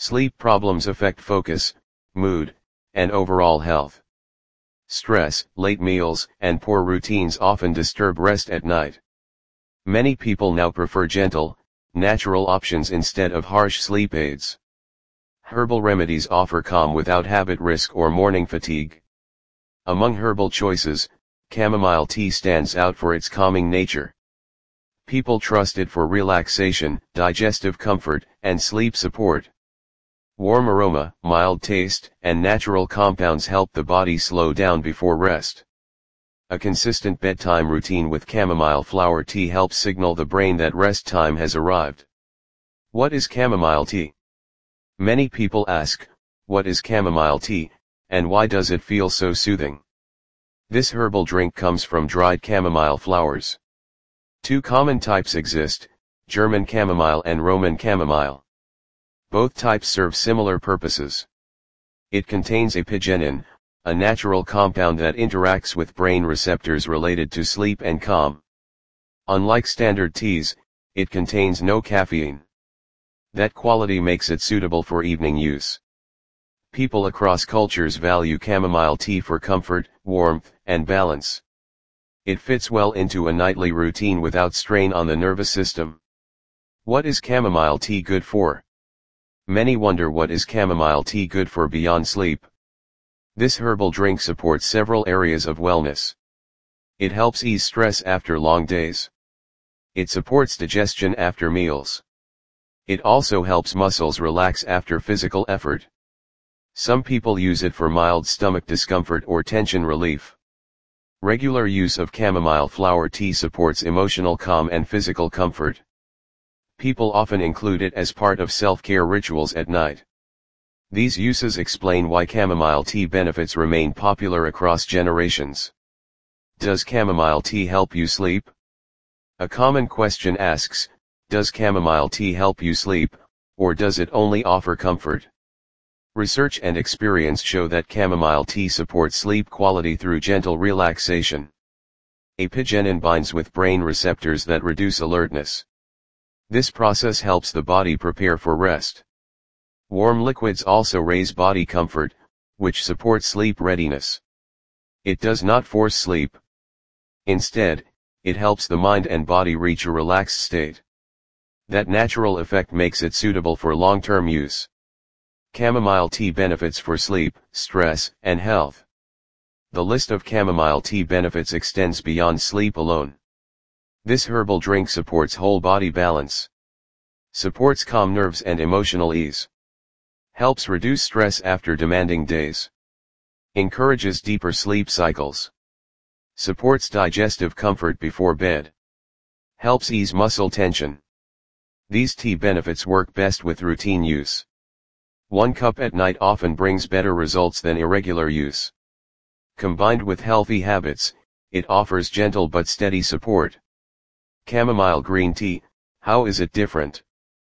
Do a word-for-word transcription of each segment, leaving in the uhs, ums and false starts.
Sleep problems affect focus, mood, and overall health. Stress, late meals, and poor routines often disturb rest at night. Many people now prefer gentle, natural options instead of harsh sleep aids. Herbal remedies offer calm without habit risk or morning fatigue. Among herbal choices, chamomile tea stands out for its calming nature. People trust it for relaxation, digestive comfort, and sleep support. Warm aroma, mild taste, and natural compounds help the body slow down before rest. A consistent bedtime routine with chamomile flower tea helps signal the brain that rest time has arrived. What is chamomile tea? Many people ask, what is chamomile tea, and why does it feel so soothing? This herbal drink comes from dried chamomile flowers. Two common types exist, German chamomile and Roman chamomile. Both types serve similar purposes. It contains apigenin, a natural compound that interacts with brain receptors related to sleep and calm. Unlike standard teas, it contains no caffeine. That quality makes it suitable for evening use. People across cultures value chamomile tea for comfort, warmth, and balance. It fits well into a nightly routine without strain on the nervous system. What is chamomile tea good for? Many wonder what is chamomile tea good for beyond sleep. This herbal drink supports several areas of wellness. It helps ease stress after long days. It supports digestion after meals. It also helps muscles relax after physical effort. Some people use it for mild stomach discomfort or tension relief. Regular use of chamomile flower tea supports emotional calm and physical comfort. People often include it as part of self-care rituals at night. These uses explain why chamomile tea benefits remain popular across generations. Does chamomile tea help you sleep? A common question asks, does chamomile tea help you sleep, or does it only offer comfort? Research and experience show that chamomile tea supports sleep quality through gentle relaxation. Apigenin binds with brain receptors that reduce alertness. This process helps the body prepare for rest. Warm liquids also raise body comfort, which supports sleep readiness. It does not force sleep. Instead, it helps the mind and body reach a relaxed state. That natural effect makes it suitable for long-term use. Chamomile tea benefits for sleep, stress, and health. The list of chamomile tea benefits extends beyond sleep alone. This herbal drink supports whole body balance. Supports calm nerves and emotional ease. Helps reduce stress after demanding days. Encourages deeper sleep cycles. Supports digestive comfort before bed. Helps ease muscle tension. These tea benefits work best with routine use. One cup at night often brings better results than irregular use. Combined with healthy habits, it offers gentle but steady support. Chamomile green tea, how is it different?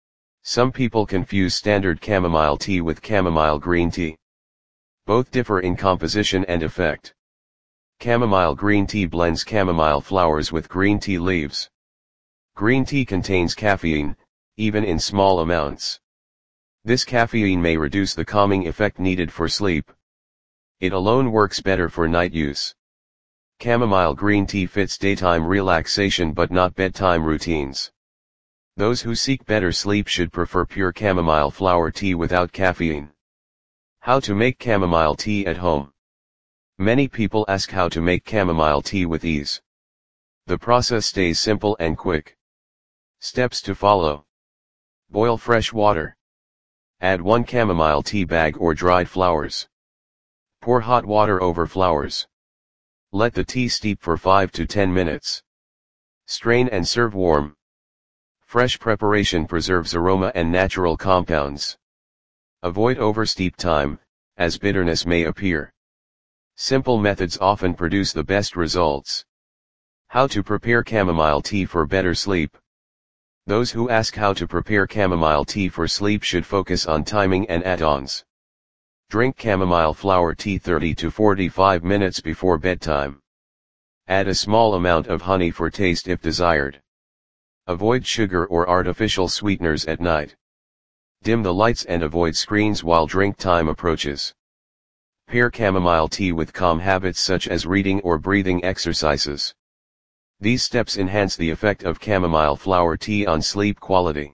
Some people confuse standard chamomile tea with chamomile green tea. Both differ in composition and effect. Chamomile green tea blends chamomile flowers with green tea leaves. Green tea contains caffeine, even in small amounts. This caffeine may reduce the calming effect needed for sleep. It alone works better for night use. Chamomile green tea fits daytime relaxation but not bedtime routines. Those who seek better sleep should prefer pure chamomile flower tea without caffeine. How to make chamomile tea at home. Many people ask how to make chamomile tea with ease. The process stays simple and quick. Steps to follow. Boil fresh water. Add one chamomile tea bag or dried flowers. Pour hot water over flowers. Let the tea steep for five to ten minutes. Strain and serve warm. Fresh preparation preserves aroma and natural compounds. Avoid oversteep time, as bitterness may appear. Simple methods often produce the best results. How to prepare chamomile tea for better sleep. Those who ask how to prepare chamomile tea for sleep should focus on timing and add-ons. Drink chamomile flower tea thirty to forty-five minutes before bedtime. Add a small amount of honey for taste if desired. Avoid sugar or artificial sweeteners at night. Dim the lights and avoid screens while drink time approaches. Pair chamomile tea with calm habits such as reading or breathing exercises. These steps enhance the effect of chamomile flower tea on sleep quality.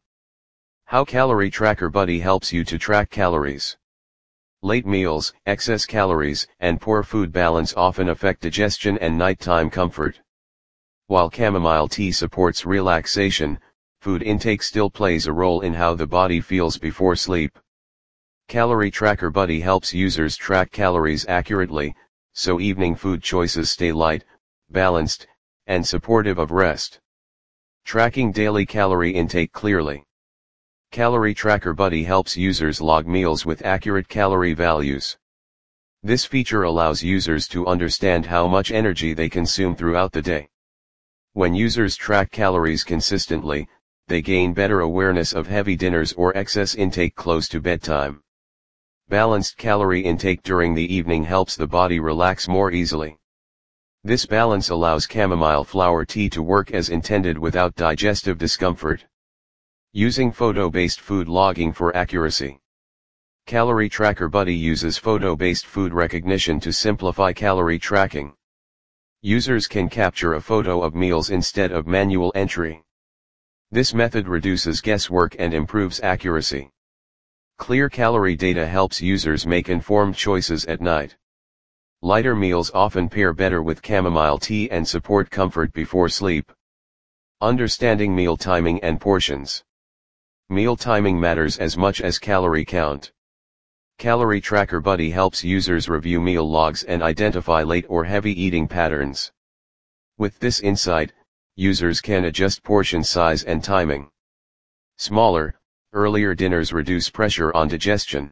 How Calorie Tracker Buddy helps you to track calories. Late meals, excess calories, and poor food balance often affect digestion and nighttime comfort. While chamomile tea supports relaxation, food intake still plays a role in how the body feels before sleep. Calorie Tracker Buddy helps users track calories accurately, so evening food choices stay light, balanced, and supportive of rest. Tracking daily calorie intake clearly. Calorie Tracker Buddy helps users log meals with accurate calorie values. This feature allows users to understand how much energy they consume throughout the day. When users track calories consistently, they gain better awareness of heavy dinners or excess intake close to bedtime. Balanced calorie intake during the evening helps the body relax more easily. This balance allows chamomile flower tea to work as intended without digestive discomfort. Using photo-based food logging for accuracy. Calorie Tracker Buddy uses photo-based food recognition to simplify calorie tracking. Users can capture a photo of meals instead of manual entry. This method reduces guesswork and improves accuracy. Clear calorie data helps users make informed choices at night. Lighter meals often pair better with chamomile tea and support comfort before sleep. Understanding meal timing and portions. Meal timing matters as much as calorie count. Calorie Tracker Buddy helps users review meal logs and identify late or heavy eating patterns. With this insight, users can adjust portion size and timing. Smaller, earlier dinners reduce pressure on digestion.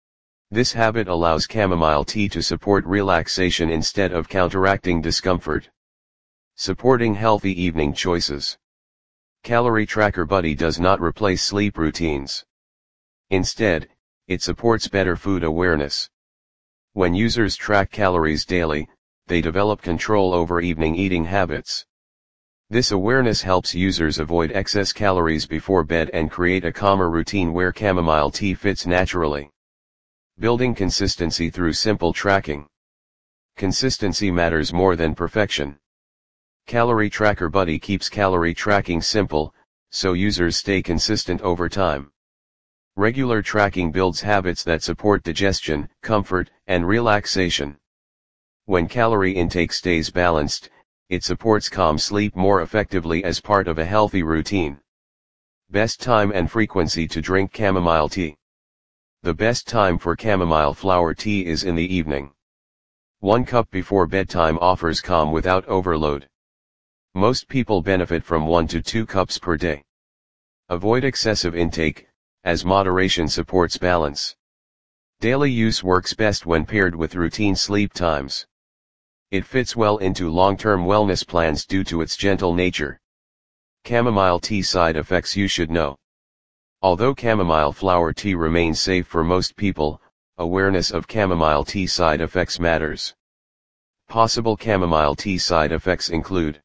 This habit allows chamomile tea to support relaxation instead of counteracting discomfort. Supporting healthy evening choices. Calorie Tracker Buddy does not replace sleep routines. Instead, it supports better food awareness. When users track calories daily, they develop control over evening eating habits. This awareness helps users avoid excess calories before bed and create a calmer routine where chamomile tea fits naturally. Building consistency through simple tracking. Consistency matters more than perfection. Calorie Tracker Buddy keeps calorie tracking simple, so users stay consistent over time. Regular tracking builds habits that support digestion, comfort, and relaxation. When calorie intake stays balanced, it supports calm sleep more effectively as part of a healthy routine. Best time and frequency to drink chamomile tea. The best time for chamomile flower tea is in the evening. One cup before bedtime offers calm without overload. Most people benefit from one to two cups per day. Avoid excessive intake, as moderation supports balance. Daily use works best when paired with routine sleep times. It fits well into long-term wellness plans due to its gentle nature. Chamomile tea side effects you should know. Although chamomile flower tea remains safe for most people, awareness of chamomile tea side effects matters. Possible chamomile tea side effects include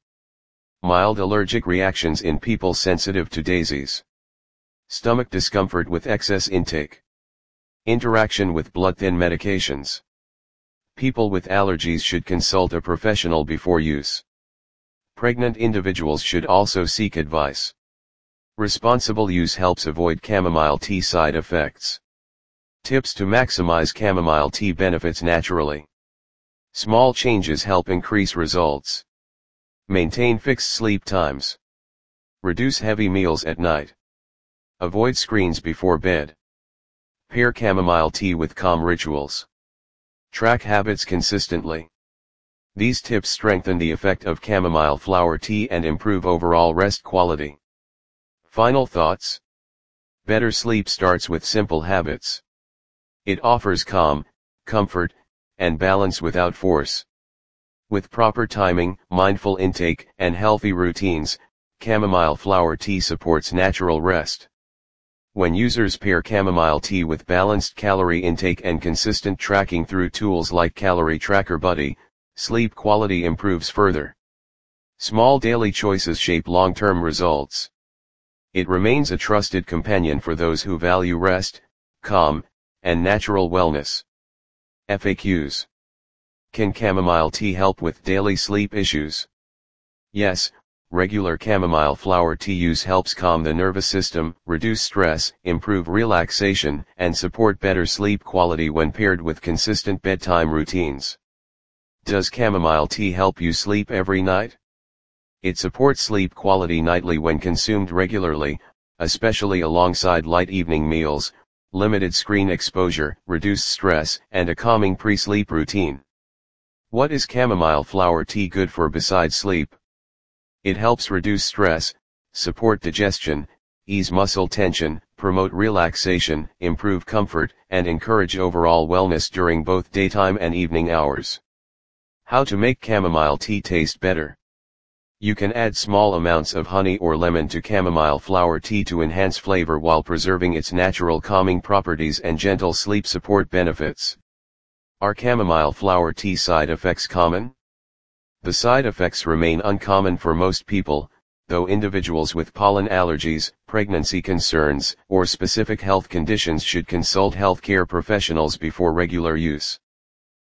mild allergic reactions in people sensitive to daisies, stomach discomfort with excess intake, interaction with blood-thin medications. People with allergies should consult a professional before use. Pregnant individuals should also seek advice. Responsible use helps avoid chamomile tea side effects. Tips to maximize chamomile tea benefits naturally. Small changes help increase results. Maintain fixed sleep times. Reduce heavy meals at night. Avoid screens before bed. Pair chamomile tea with calm rituals. Track habits consistently. These tips strengthen the effect of chamomile flower tea and improve overall rest quality. Final thoughts. Better sleep starts with simple habits. It offers calm, comfort, and balance without force. With proper timing, mindful intake, and healthy routines, chamomile flower tea supports natural rest. When users pair chamomile tea with balanced calorie intake and consistent tracking through tools like Calorie Tracker Buddy, sleep quality improves further. Small daily choices shape long-term results. It remains a trusted companion for those who value rest, calm, and natural wellness. F A Qs. Can chamomile tea help with daily sleep issues? Yes, regular chamomile flower tea use helps calm the nervous system, reduce stress, improve relaxation, and support better sleep quality when paired with consistent bedtime routines. Does chamomile tea help you sleep every night? It supports sleep quality nightly when consumed regularly, especially alongside light evening meals, limited screen exposure, reduced stress, and a calming pre-sleep routine. What is chamomile flower tea good for besides sleep? It helps reduce stress, support digestion, ease muscle tension, promote relaxation, improve comfort, and encourage overall wellness during both daytime and evening hours. How to make chamomile tea taste better? You can add small amounts of honey or lemon to chamomile flower tea to enhance flavor while preserving its natural calming properties and gentle sleep support benefits. Are chamomile flower tea side effects common? The side effects remain uncommon for most people, though individuals with pollen allergies, pregnancy concerns, or specific health conditions should consult healthcare professionals before regular use.